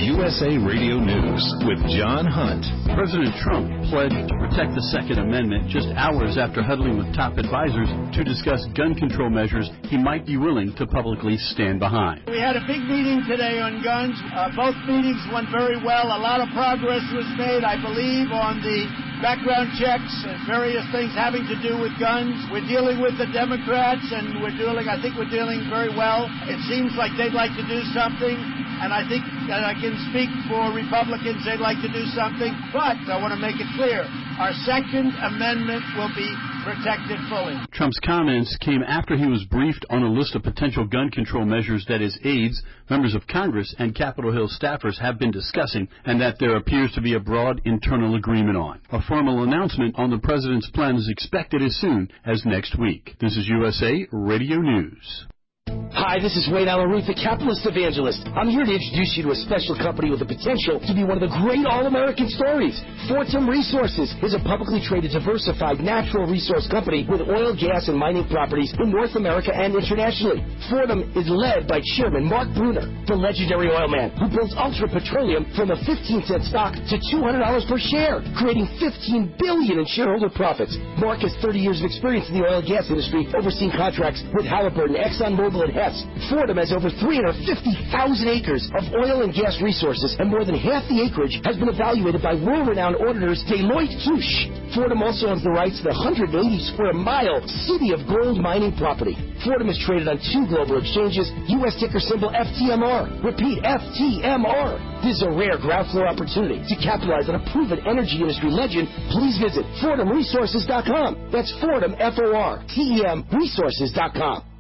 USA Radio News with John Hunt. President Trump pledged to protect the Second Amendment just hours after huddling with top advisors to discuss gun control measures he might be willing to publicly stand behind. We had a big meeting today on guns. Both meetings went very well. A lot of progress was made, I believe, on the background checks and various things having to do with guns. We're dealing with the Democrats, and I think we're dealing very well. It seems like they'd like to do something, and I think that I can speak for Republicans. They'd like to do something, but I want to make it clear, our Second Amendment will be protected fully. Trump's comments came after he was briefed on a list of potential gun control measures that his aides, members of Congress, and Capitol Hill staffers have been discussing, and that there appears to be a broad internal agreement on. A formal announcement on the president's plan is expected as soon as next week. This is USA Radio News. Hi, this is Wayne Allen Ruth, the Capitalist Evangelist. I'm here to introduce you to a special company with the potential to be one of the great all-American stories. Fortum Resources is a publicly traded, diversified natural resource company with oil, gas, and mining properties in North America and internationally. Fortum is led by Chairman Mark Bruner, the legendary oil man who built Ultra Petroleum from a 15-cent stock to $200 per share, creating $15 billion in shareholder profits. Mark has 30 years of experience in the oil and gas industry, overseeing contracts with Halliburton, ExxonMobil, and Hess. Fortum has over 350,000 acres of oil and gas resources, and more than half the acreage has been evaluated by world-renowned auditors Deloitte Touche. Fortum also owns the rights to the 180-square-mile City of Gold mining property. Fortum is traded on 2 global exchanges, U.S. ticker symbol FTMR. Repeat, FTMR. This is a rare ground floor opportunity to capitalize on a proven energy industry legend. Please visit FortumResources.com. That's Fortum, F-O-R-T-E-M, resources.com.